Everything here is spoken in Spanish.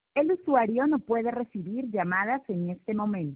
El usuario no puede recibir llamadas en este momento.